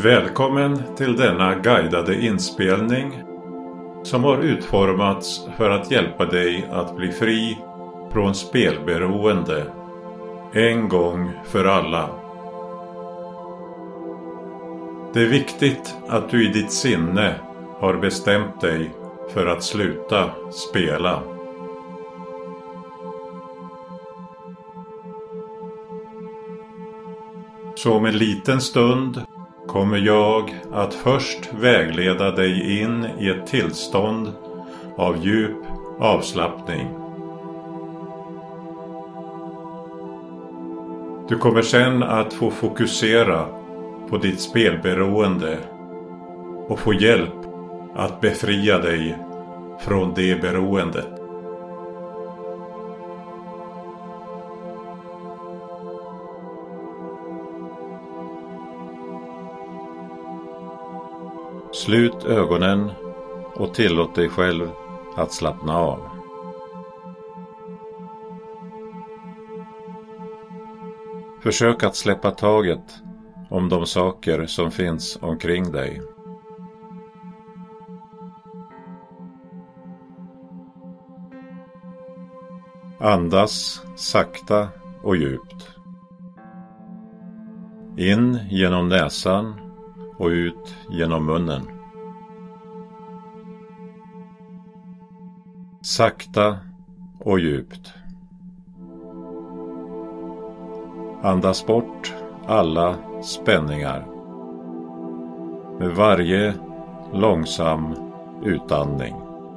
Välkommen till denna guidade inspelning som har utformats för att hjälpa dig att bli fri från spelberoende en gång för alla. Det är viktigt att du i ditt sinne har bestämt dig för att sluta spela. Så om en liten stund kommer jag att först vägleda dig in i ett tillstånd av djup avslappning. Du kommer sedan att få fokusera på ditt spelberoende och få hjälp att befria dig från det beroendet. Slut ögonen och tillåt dig själv att slappna av. Försök att släppa taget om de saker som finns omkring dig. Andas sakta och djupt. In genom näsan och ut genom munnen. Sakta och djupt. Andas bort alla spänningar med varje långsam utandning.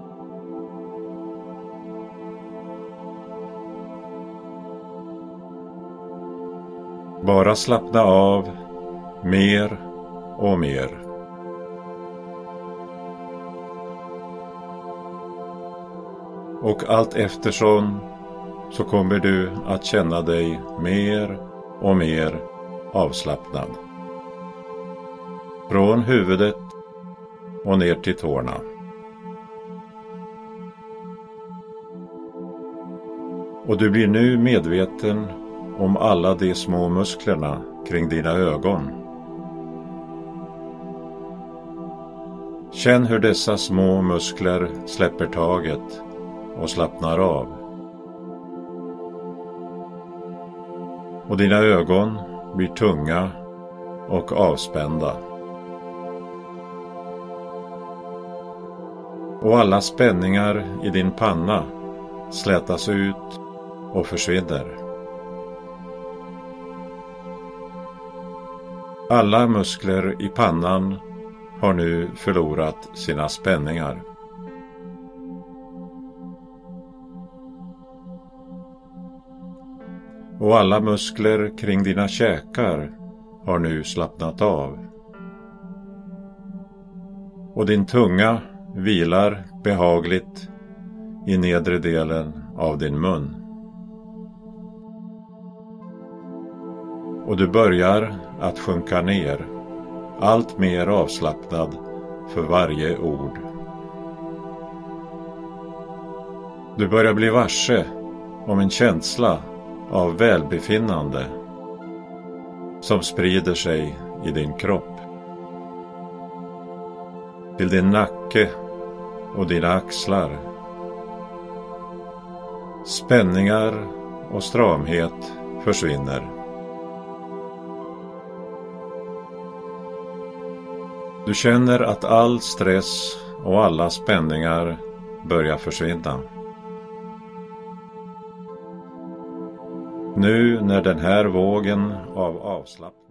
Bara slappna av mer och mer. Och allt eftersom så kommer du att känna dig mer och mer avslappnad. Från huvudet och ner till tårna. Och du blir nu medveten om alla de små musklerna kring dina ögon. Känn hur dessa små muskler släpper taget och slappnar av. Och dina ögon blir tunga och avspända. Och alla spänningar i din panna slätas ut och försvinner. Alla muskler i pannan har nu förlorat sina spänningar. Och alla muskler kring dina käkar har nu slappnat av. Och din tunga vilar behagligt i nedre delen av din mun. Och du börjar att sjunka ner, allt mer avslappnad för varje ord. Du börjar bli varse om en känsla av välbefinnande som sprider sig i din kropp. Till din nacke och dina axlar. Spänningar och stramhet försvinner. Du känner att all stress och alla spänningar börjar försvinna. Nu när den här vågen av avslappning